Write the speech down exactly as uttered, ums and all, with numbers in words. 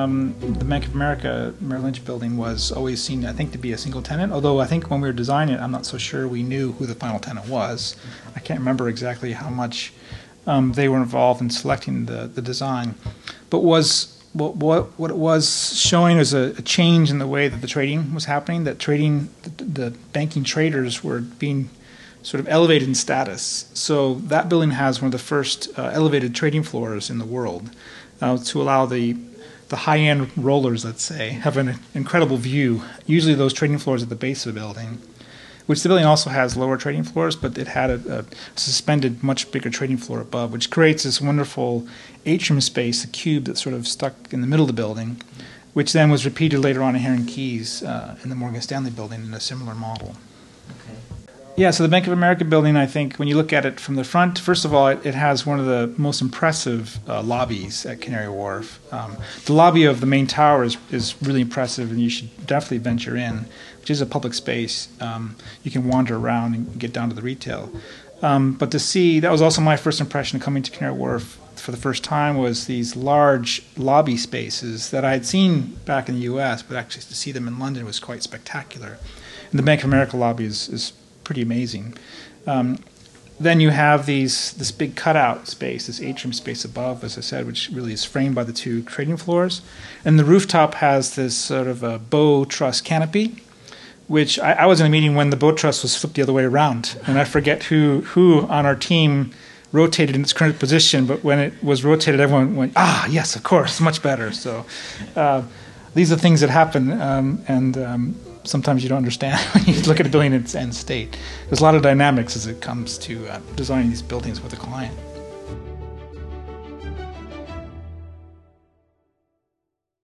um, the Bank of America Merrill Lynch building was always seen, I think, to be a single tenant, although I think when we were designing it, I'm not so sure we knew who the final tenant was. I can't remember exactly how much um, they were involved in selecting the, the design. But was what, what, what it was showing was a, a change in the way that the trading was happening, that trading, the, the banking traders were being sort of elevated in status. So that building has one of the first uh, elevated trading floors in the world uh, to allow the the high-end rollers, let's say, have an incredible view. Usually those trading floors at the base of the building, which the building also has lower trading floors, but it had a, a suspended, much bigger trading floor above, which creates this wonderful atrium space, a cube that's sort of stuck in the middle of the building, which then was repeated later on in Heron Keys uh, in the Morgan Stanley building in a similar model. Okay. Yeah, so the Bank of America building, I think, when you look at it from the front, first of all, it, it has one of the most impressive uh, lobbies at Canary Wharf. Um, the lobby of the main tower is, is really impressive, and you should definitely venture in, which is a public space. Um, you can wander around and get down to the retail. Um, but to see, that was also my first impression of coming to Canary Wharf for the first time, was these large lobby spaces that I had seen back in the U S, but actually to see them in London was quite spectacular. And the Bank of America lobby is, is pretty amazing. Um, then you have these this big cutout space, this atrium space above, as I said, which really is framed by the two trading floors. And the rooftop has this sort of a bow truss canopy, which I, I was in a meeting when the bow truss was flipped the other way around. And I forget who, who on our team rotated in its current position, but when it was rotated, everyone went, ah, yes, of course, much better. So uh, these are things that happen, um, and um, sometimes you don't understand when you look at a building in its end state. There's a lot of dynamics as it comes to uh, designing these buildings with a client.